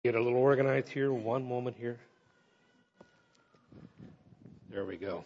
Get a little organized here. One moment here. There we go.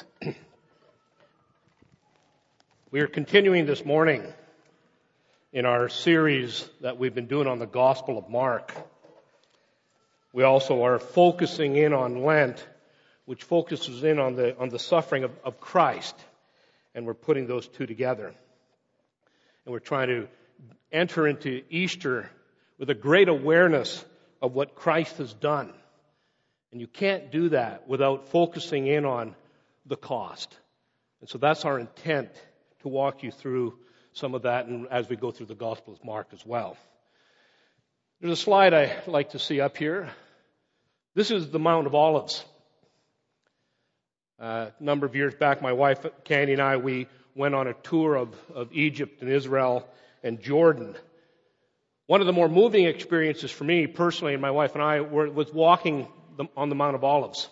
We are continuing this morning in our series that we've been doing on the Gospel of Mark. We also are focusing in on Lent, which focuses in on the suffering of Christ. And we're putting those two together. And we're trying to enter into Easter with a great awareness of what Christ has done. And you can't do that without focusing in on the cost. And so that's our intent, to walk you through some of that, and as we go through the Gospel of Mark as well. There's a slide I like to see up here. This is the Mount of Olives. A number of years back, my wife, Candy, and I, we went on a tour of Egypt and Israel and Jordan. One of the more moving experiences for me personally and my wife and I was walking on the Mount of Olives.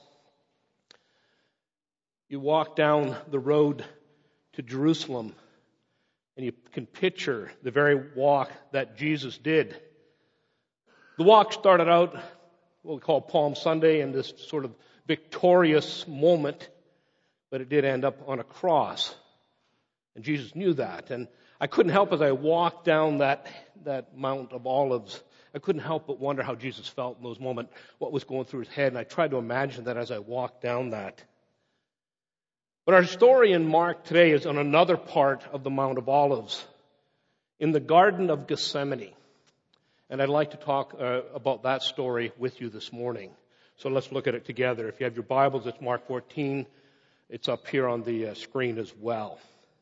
You walk down the road to Jerusalem and you can picture the very walk that Jesus did. The walk started out what we call Palm Sunday in this sort of victorious moment, but it did end up on a cross. And Jesus knew that. And I couldn't help as I walked down that Mount of Olives, I couldn't help but wonder how Jesus felt in those moments, what was going through his head. And I tried to imagine that as I walked down that. But our story in Mark today is on another part of the Mount of Olives, in the Garden of Gethsemane. And I'd like to talk about that story with you this morning. So let's look at it together. If you have your Bibles, it's Mark 14. It's up here on the screen as well.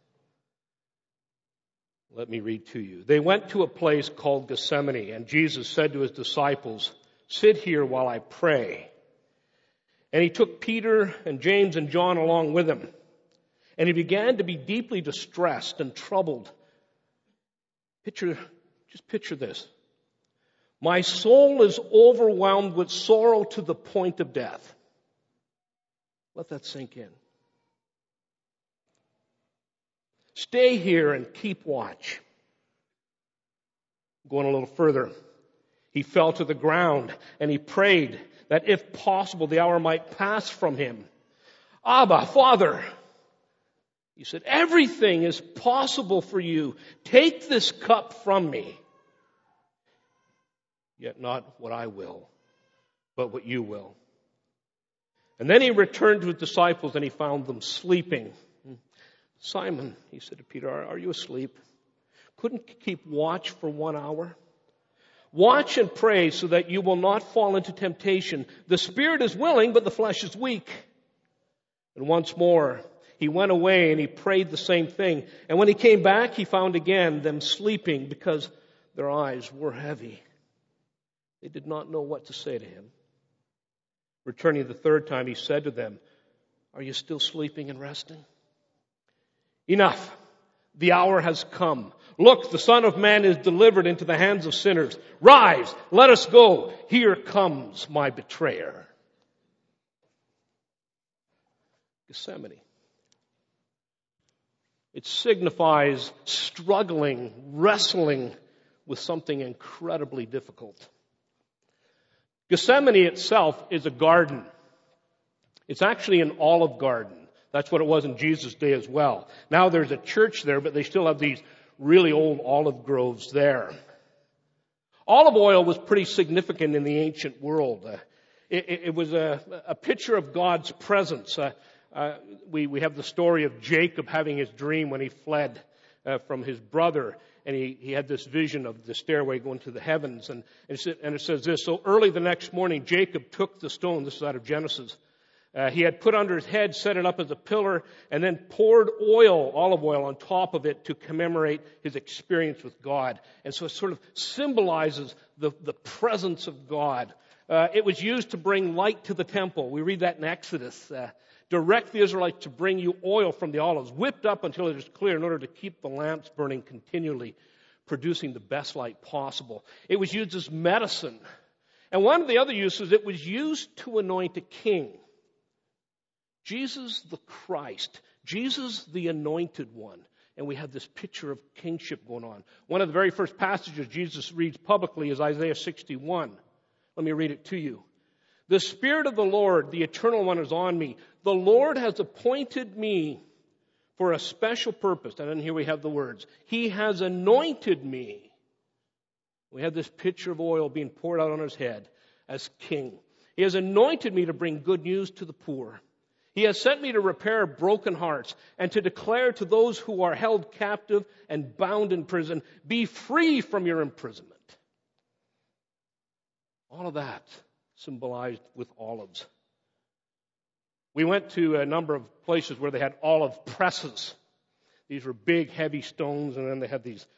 Let me read to you. They went to a place called Gethsemane, and Jesus said to his disciples, "Sit here while I pray." And he took Peter and James and John along with him. And he began to be deeply distressed and troubled. Just picture this. "My soul is overwhelmed with sorrow to the point of death." Let that sink in. "Stay here and keep watch." Going a little further, he fell to the ground and he prayed that if possible the hour might pass from him. "Abba, Father," he said, "everything is possible for you. Take this cup from me. Yet not what I will, but what you will." And then he returned to his disciples and he found them sleeping. "Simon," he said to Peter, "are you asleep? Couldn't you keep watch for 1 hour? Watch and pray so that you will not fall into temptation. The spirit is willing, but the flesh is weak." And once more, he went away and he prayed the same thing. And when he came back, he found again them sleeping because their eyes were heavy. They did not know what to say to him. Returning the third time, he said to them, "Are you still sleeping and resting? Enough. The hour has come. Look, the Son of Man is delivered into the hands of sinners. Rise, let us go. Here comes my betrayer." Gethsemane. It signifies struggling, wrestling with something incredibly difficult. Gethsemane itself is a garden. It's actually an olive garden. That's what it was in Jesus' day as well. Now there's a church there, but they still have these really old olive groves there. Olive oil was pretty significant in the ancient world. It was a picture of God's presence. We have the story of Jacob having his dream when he fled from his brother. And he had this vision of the stairway going to the heavens. And it says this, "So early the next morning, Jacob took the stone," this is out of Genesis, "he had put under his head, set it up as a pillar, and then poured olive oil on top of it to commemorate his experience with God." And so it sort of symbolizes the presence of God. It was used to bring light to the temple. We read that in Exodus. "Direct the Israelites to bring you oil from the olives, whipped up until it is clear, in order to keep the lamps burning continually, producing the best light possible." It was used as medicine. And one of the other uses, it was used to anoint a king. Jesus the Christ, Jesus the Anointed One. And we have this picture of kingship going on. One of the very first passages Jesus reads publicly is Isaiah 61. Let me read it to you. The Spirit of the Lord, the Eternal One, is on me. The Lord has appointed me for a special purpose. And then here we have the words. He has anointed me. We have this pitcher of oil being poured out on his head as king. He has anointed me to bring good news to the poor. He has sent me to repair broken hearts and to declare to those who are held captive and bound in prison, be free from your imprisonment. All of that symbolized with olives. We went to a number of places where they had olive presses. These were big, heavy stones, and then they had these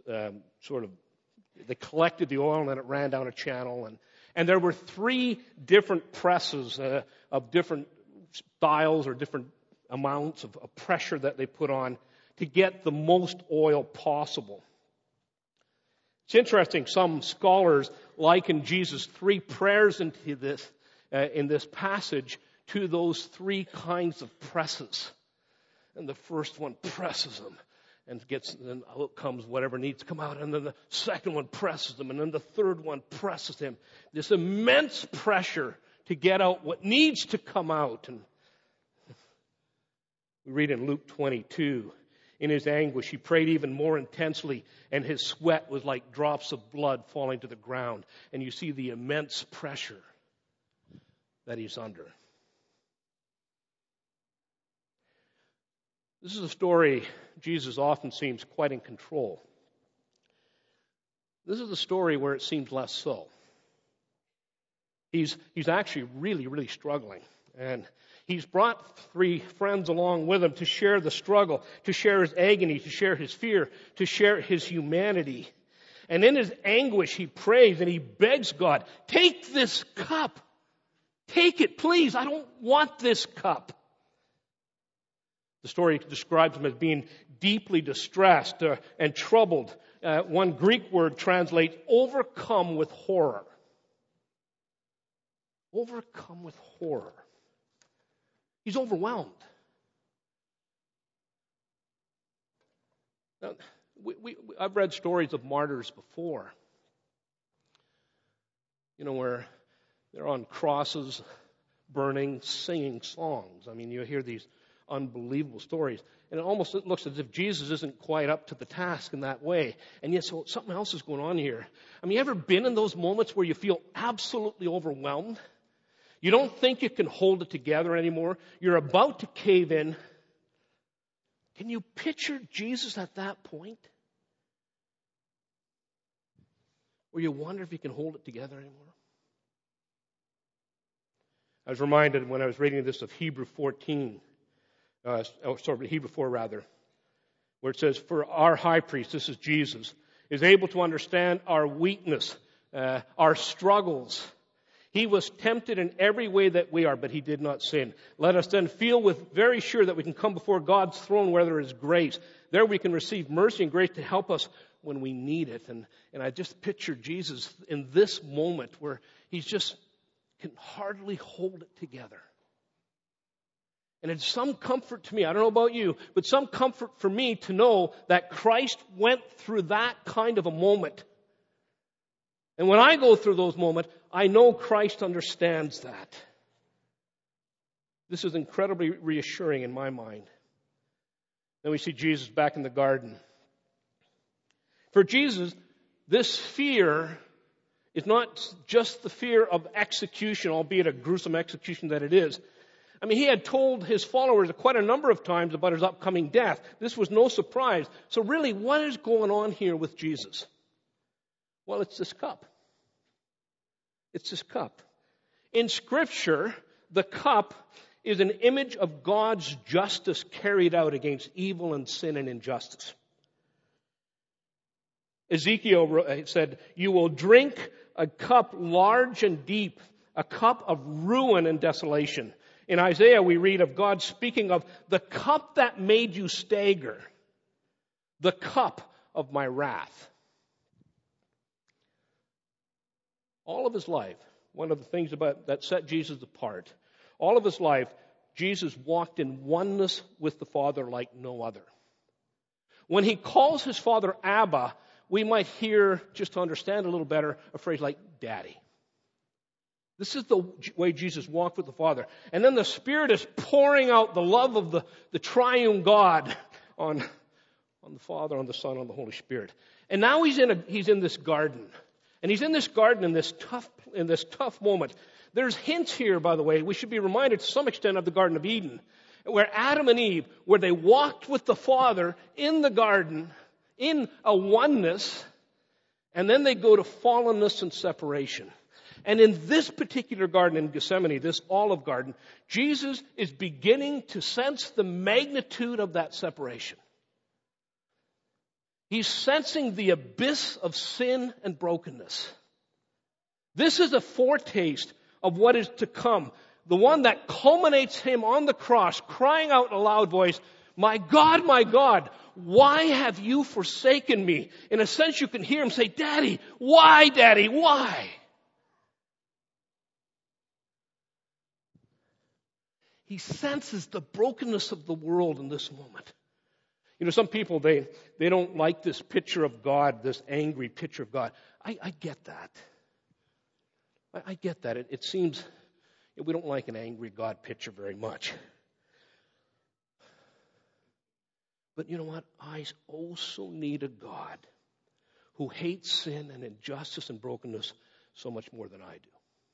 they collected the oil and then it ran down a channel. And there were 3 different presses of different styles or different amounts of pressure that they put on to get the most oil possible. It's interesting, some scholars liken Jesus' 3 prayers into this, in this passage to those 3 kinds of presses. And the first one presses them and then out comes whatever needs to come out. And then the second one presses them. And then the third one presses him. This immense pressure to get out what needs to come out. And we read in Luke 22, in his anguish, he prayed even more intensely, and his sweat was like drops of blood falling to the ground. And you see the immense pressure that he's under. This is a story Jesus often seems quite in control. This is a story where it seems less so. He's actually really, really struggling. And he's brought 3 friends along with him to share the struggle, to share his agony, to share his fear, to share his humanity. And in his anguish, he prays and he begs God, take this cup. Take it, please. I don't want this cup. The story describes him as being deeply distressed and troubled. One Greek word translates overcome with horror. Overcome with horror. He's overwhelmed. Now, I've read stories of martyrs before. Where they're on crosses, burning, singing songs. I mean, you hear these unbelievable stories. And it looks as if Jesus isn't quite up to the task in that way. And yet, so something else is going on here. I mean, you ever been in those moments where you feel absolutely overwhelmed? You don't think you can hold it together anymore. You're about to cave in. Can you picture Jesus at that point? Where you wonder if you can hold it together anymore? I was reminded when I was reading this of Hebrew 4 rather, where it says, for our high priest, this is Jesus, is able to understand our weakness, our struggles. He was tempted in every way that we are, but he did not sin. Let us then feel very sure that we can come before God's throne where there is grace. There we can receive mercy and grace to help us when we need it. And I just picture Jesus in this moment where he's just can hardly hold it together. And it's some comfort to me, I don't know about you, but some comfort for me to know that Christ went through that kind of a moment. And when I go through those moments, I know Christ understands that. This is incredibly reassuring in my mind. Then we see Jesus back in the garden. For Jesus, this fear is not just the fear of execution, albeit a gruesome execution that it is. I mean, he had told his followers quite a number of times about his upcoming death. This was no surprise. So really, what is going on here with Jesus? Well, it's this cup. It's this cup. In Scripture, the cup is an image of God's justice carried out against evil and sin and injustice. Ezekiel said, you will drink a cup large and deep, a cup of ruin and desolation. In Isaiah, we read of God speaking of the cup that made you stagger, the cup of my wrath. All of his life, one of the things that set Jesus apart, all of his life, Jesus walked in oneness with the Father like no other. When he calls his Father Abba, we might hear, just to understand a little better, a phrase like daddy. This is the way Jesus walked with the Father. And then the Spirit is pouring out the love of the triune God on the Father, on the Son, on the Holy Spirit. And now he's in this garden. And he's in this garden in this tough moment. There's hints here, by the way. We should be reminded to some extent of the Garden of Eden, where Adam and Eve, where they walked with the Father in the garden, in a oneness, and then they go to fallenness and separation. And in this particular garden in Gethsemane, this olive garden, Jesus is beginning to sense the magnitude of that separation. He's sensing the abyss of sin and brokenness. This is a foretaste of what is to come. The one that culminates him on the cross, crying out in a loud voice, my God, why have you forsaken me? In a sense, you can hear him say, Daddy, why? He senses the brokenness of the world in this moment. You know, some people, they don't like this picture of God, this angry picture of God. I get that. I get that. It seems we don't like an angry God picture very much. But you know what? I also need a God who hates sin and injustice and brokenness so much more than I do.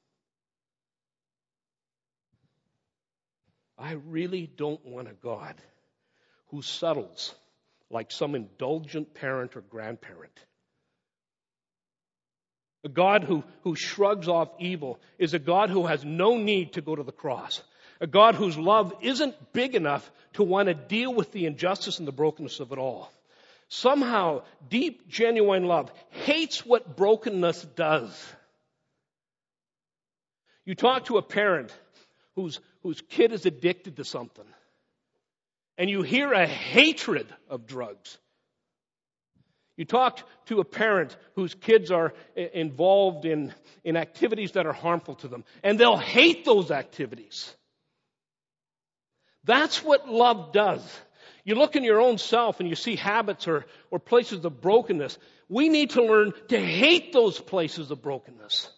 I really don't want a God who settles like some indulgent parent or grandparent. A God who shrugs off evil is a God who has no need to go to the cross. A God whose love isn't big enough to want to deal with the injustice and the brokenness of it all. Somehow, deep, genuine love hates what brokenness does. You talk to a parent whose kid is addicted to something, and you hear a hatred of drugs. You talk to a parent whose kids are involved in activities that are harmful to them, and they'll hate those activities. That's what love does. You look in your own self and you see habits or places of brokenness. We need to learn to hate those places of brokenness.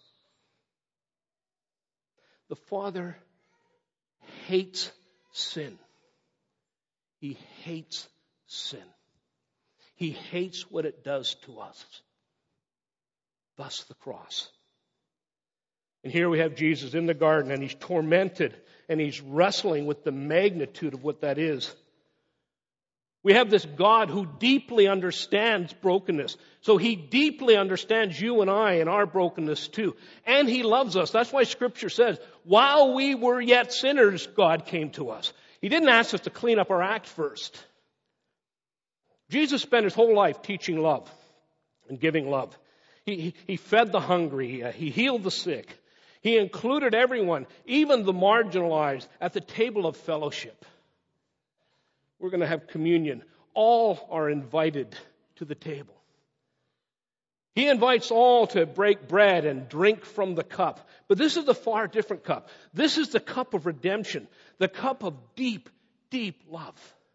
The Father hates sin. He hates sin. He hates what it does to us. Thus the cross. And here we have Jesus in the garden, and he's tormented, and he's wrestling with the magnitude of what that is. We have this God who deeply understands brokenness. So he deeply understands you and I and our brokenness too. And he loves us. That's why Scripture says, while we were yet sinners, God came to us. He didn't ask us to clean up our act first. Jesus spent his whole life teaching love and giving love. He fed the hungry. He healed the sick. He included everyone, even the marginalized, at the table of fellowship. We're going to have communion. All are invited to the table. He invites all to break bread and drink from the cup. But this is a far different cup. This is the cup of redemption, the cup of deep, deep love.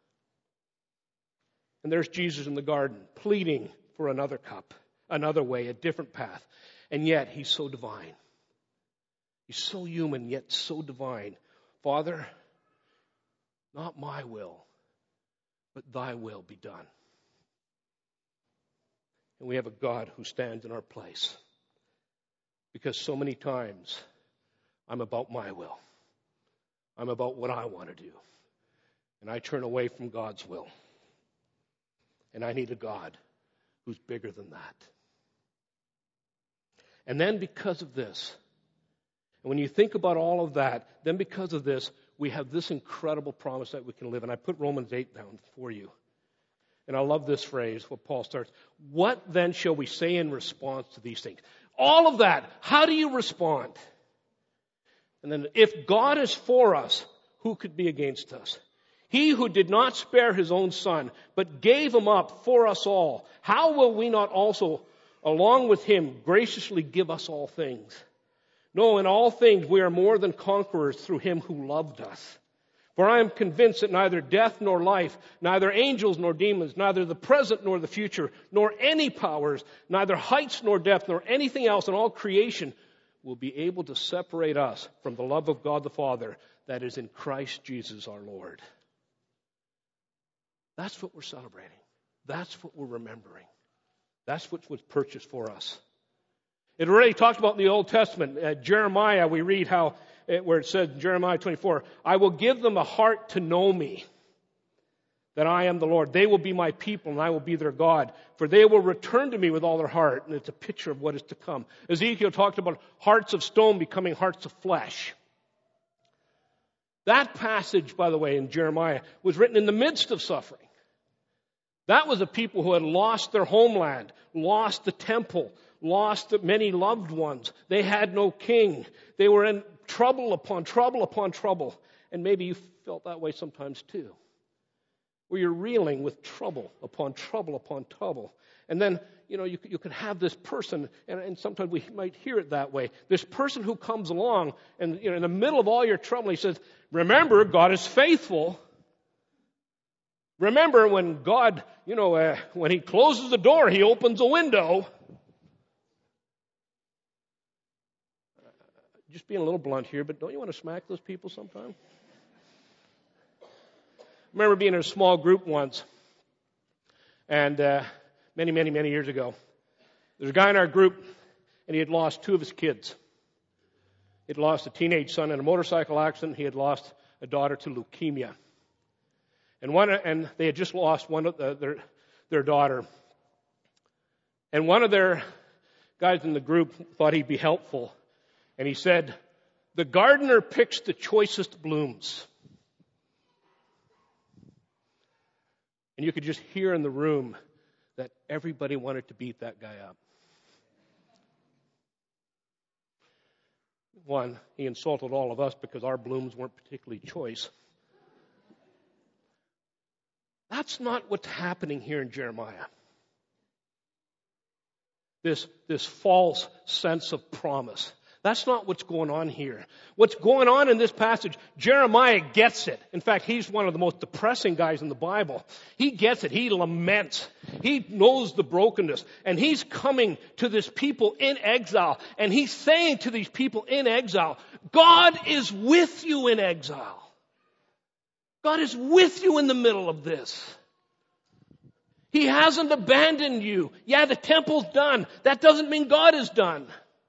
And there's Jesus in the garden pleading for another cup, another way, a different path. And yet he's so divine. He's so human, yet so divine. Father, not my will, but thy will be done. And we have a God who stands in our place. Because so many times, I'm about my will. I'm about what I want to do. And I turn away from God's will. And I need a God who's bigger than that. And then because of this, and when you think about all of that, then because of this, we have this incredible promise that we can live. And I put Romans 8 down for you. And I love this phrase, what Paul starts. What then shall we say in response to these things? All of that, how do you respond? And then if God is for us, who could be against us? He who did not spare his own son, but gave him up for us all, how will we not also, along with him, graciously give us all things? No, in all things we are more than conquerors through him who loved us. For I am convinced that neither death nor life, neither angels nor demons, neither the present nor the future, nor any powers, neither heights nor depth, nor anything else in all creation will be able to separate us from the love of God the Father that is in Christ Jesus our Lord. That's what we're celebrating. That's what we're remembering. That's what was purchased for us. It already talked about in the Old Testament. Jeremiah, we read how, where it says in Jeremiah 24, I will give them a heart to know me, that I am the Lord. They will be my people and I will be their God. For they will return to me with all their heart. And it's a picture of what is to come. Ezekiel talked about hearts of stone becoming hearts of flesh. That passage, by the way, in Jeremiah was written in the midst of suffering. That was a people who had lost their homeland, lost the temple, lost many loved ones. They had no king. They were in trouble upon trouble upon trouble. And maybe you felt that way sometimes too, where you're reeling with trouble upon trouble upon trouble. And then, you could have this person, and sometimes we might hear it that way, this person who comes along, and in the middle of all your trouble, he says, remember, God is faithful. Remember when God, when He closes the door, He opens a window. Just being a little blunt here, but don't you want to smack those people sometime? I remember being in a small group once, and many, many, many years ago. There's a guy in our group, and he had lost 2 of his kids. He had lost a teenage son in a motorcycle accident. He had lost a daughter to leukemia. And they had just lost one of their daughter. And one of their guys in the group thought he'd be helpful. And he said, the gardener picks the choicest blooms. And you could just hear in the room that everybody wanted to beat that guy up. One, he insulted all of us because our blooms weren't particularly choice. That's not what's happening here in Jeremiah. This false sense of promise. That's not what's going on here. What's going on in this passage, Jeremiah gets it. In fact, he's one of the most depressing guys in the Bible. He gets it. He laments. He knows the brokenness. And he's coming to this people in exile. And he's saying to these people in exile, God is with you in exile. God is with you in the middle of this. He hasn't abandoned you. Yeah, the temple's done. That doesn't mean God is done.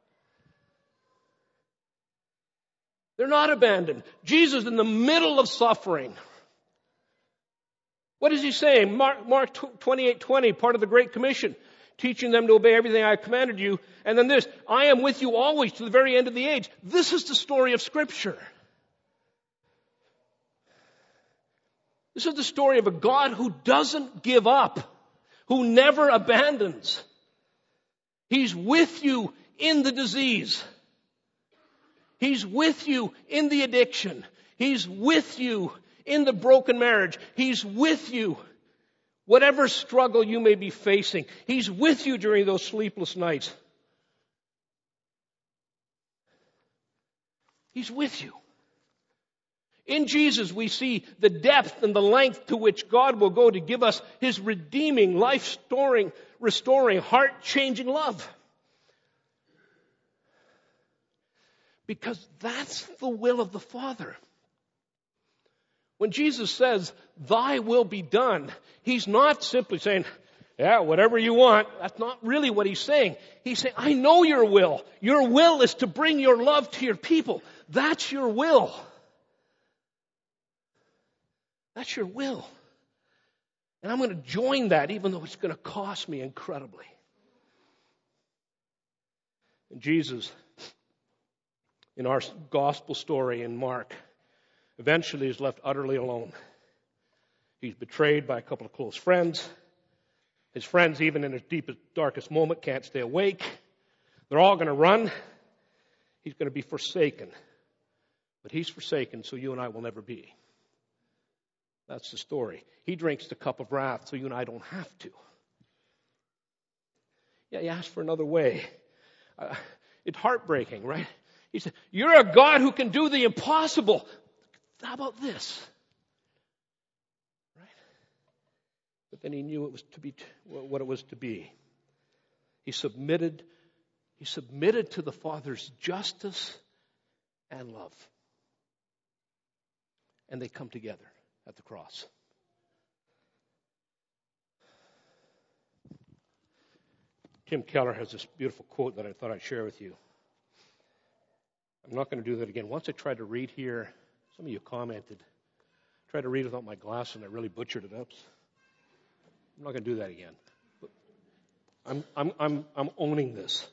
They're not abandoned. Jesus in the middle of suffering. What is he saying? Mark 28:20, part of the Great Commission, teaching them to obey everything I have commanded you. And then this, I am with you always to the very end of the age. This is the story of Scripture. This is the story of a God who doesn't give up, who never abandons. He's with you in the disease. He's with you in the addiction. He's with you in the broken marriage. He's with you whatever struggle you may be facing. He's with you during those sleepless nights. He's with you. In Jesus, we see the depth and the length to which God will go to give us His redeeming, restoring, heart-changing love. Because that's the will of the Father. When Jesus says, thy will be done, He's not simply saying, yeah, whatever you want. That's not really what He's saying. He's saying, I know your will. Your will is to bring your love to your people. That's your will. That's your will. And I'm going to join that even though it's going to cost me incredibly. And Jesus, in our gospel story in Mark, eventually is left utterly alone. He's betrayed by a couple of close friends. His friends, even in his deepest, darkest moment, can't stay awake. They're all going to run. He's going to be forsaken. But He's forsaken, so you and I will never be. That's the story. He drinks the cup of wrath, so you and I don't have to. Yeah, He asked for another way. It's heartbreaking, right? He said, you're a God who can do the impossible. How about this? Right? But then He knew it was to be what it was to be. He submitted He submitted to the Father's justice and love. And they come together at the cross. Tim Keller has this beautiful quote that I thought I'd share with you. I'm not going to do that again. Once I tried to read here, some of you commented, tried to read without my glasses and I really butchered it up. I'm not going to do that again. I'm owning this.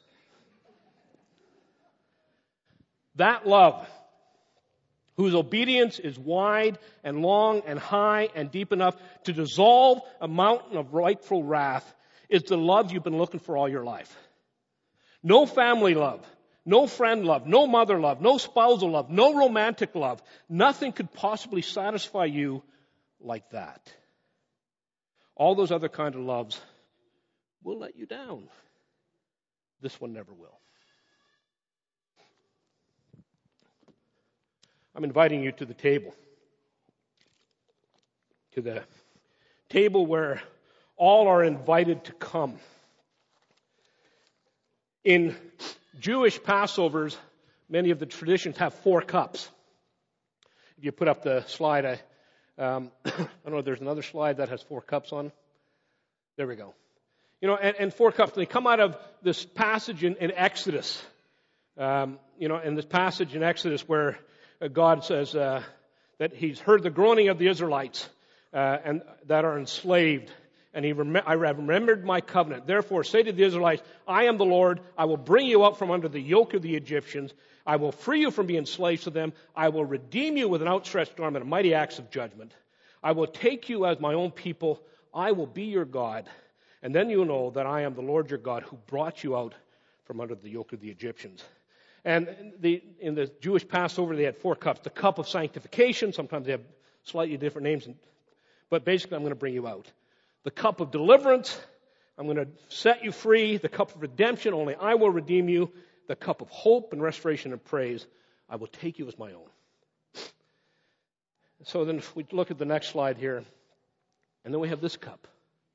That love, whose obedience is wide and long and high and deep enough to dissolve a mountain of rightful wrath, is the love you've been looking for all your life. No family love, no friend love, no mother love, no spousal love, no romantic love. Nothing could possibly satisfy you like that. All those other kind of loves will let you down. This one never will. I'm inviting you to the table. To the table where all are invited to come. In Jewish Passovers, many of the traditions have 4 cups. If you put up the slide, I don't know if there's another slide that has 4 cups on. There we go. And 4 cups. They come out of this passage in Exodus. In this passage in Exodus where God says that He's heard the groaning of the Israelites and that are enslaved. And I have remembered my covenant. Therefore, say to the Israelites, I am the Lord. I will bring you up from under the yoke of the Egyptians. I will free you from being slaves to them. I will redeem you with an outstretched arm and mighty acts of judgment. I will take you as my own people. I will be your God. And then you will know that I am the Lord your God who brought you out from under the yoke of the Egyptians. And in the Jewish Passover, they had 4 cups. The cup of sanctification. Sometimes they have slightly different names. But basically, I'm going to bring you out. The cup of deliverance, I'm going to set you free. The cup of redemption, only I will redeem you. The cup of hope and restoration and praise, I will take you as my own. So then if we look at the next slide here, and then we have this cup.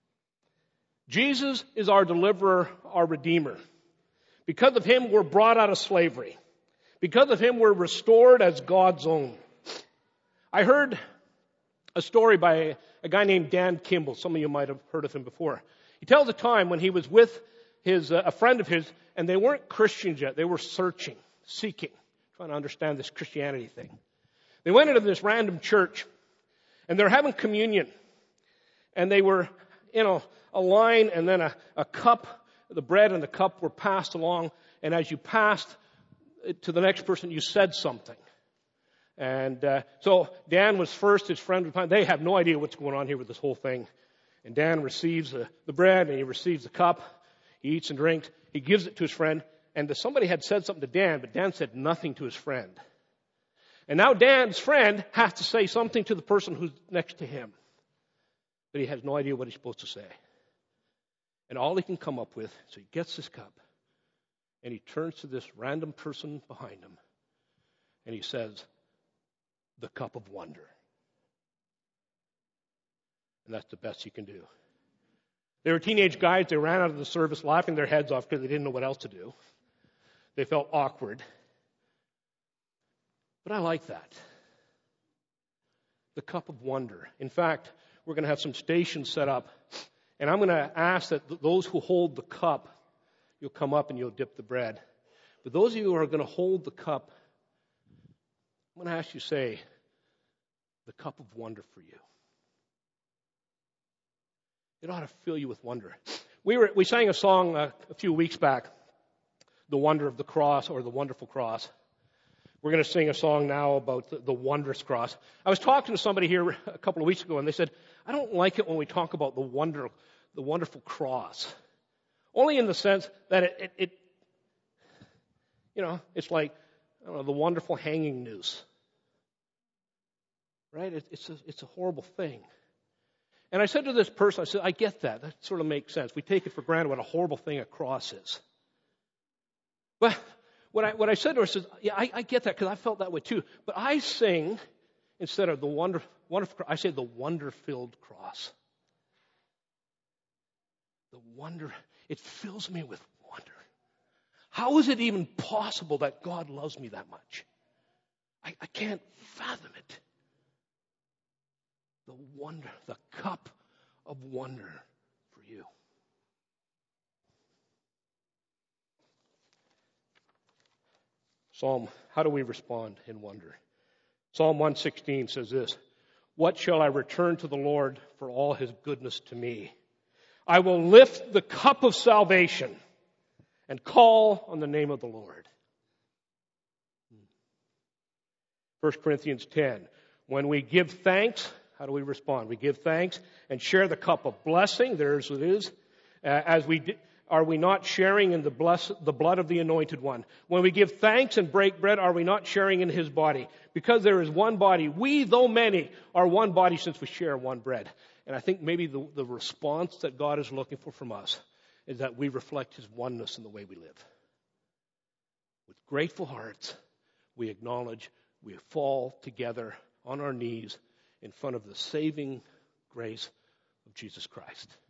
Jesus is our deliverer, our redeemer. Because of Him, we're brought out of slavery. Because of Him, we're restored as God's own. I heard a story by a guy named Dan Kimball. Some of you might have heard of him before. He tells a time when he was with a friend of his, and they weren't Christians yet. They were searching, seeking, trying to understand this Christianity thing. They went into this random church, and they're having communion. And they were in a line, and then a cup, the bread and the cup were passed along. And as you passed it to the next person, you said something. And so Dan was first, his friend was behind. They have no idea what's going on here with this whole thing. And Dan receives the bread, and he receives the cup. He eats and drinks. He gives it to his friend. And somebody had said something to Dan, but Dan said nothing to his friend. And now Dan's friend has to say something to the person who's next to him. But he has no idea what he's supposed to say. And all he can come up with, so he gets this cup, and he turns to this random person behind him, and he says, the cup of wonder. And that's the best you can do. They were teenage guys. They ran out of the service laughing their heads off because they didn't know what else to do. They felt awkward. But I like that. The cup of wonder. In fact, we're going to have some stations set up. And I'm going to ask that those who hold the cup, you'll come up and you'll dip the bread. But those of you who are going to hold the cup, I'm going to ask you to say, the cup of wonder for you. It ought to fill you with wonder. We sang a song a few weeks back, The Wonder of the Cross, or The Wonderful Cross. We're going to sing a song now about the wondrous cross. I was talking to somebody here a couple of weeks ago, and they said, I don't like it when we talk about the wonderful cross. Only in the sense that it's like, I don't know, the wonderful hanging noose. Right? It's a horrible thing. And I said to this person, I said, I get that. That sort of makes sense. We take it for granted what a horrible thing a cross is. But what I said to her, I said, yeah, I get that because I felt that way too. But I sing, instead of the wonderful, I say the wonder-filled cross. The wonder, it fills me with wonder. How is it even possible that God loves me that much? I can't fathom it. The wonder, the cup of wonder for you. How do we respond in wonder? Psalm 116 says this, "What shall I return to the Lord for all his goodness to me? I will lift the cup of salvation and call on the name of the Lord." 1 Corinthians 10, when we give thanks, how do we respond? We give thanks and share the cup of blessing. There's it is. Are we not sharing in the blood of the Anointed One? When we give thanks and break bread, are we not sharing in his body? Because there is one body. We, though many, are one body since we share one bread. And I think maybe the response that God is looking for from us is that we reflect his oneness in the way we live. With grateful hearts, we acknowledge we fall together on our knees in front of the saving grace of Jesus Christ.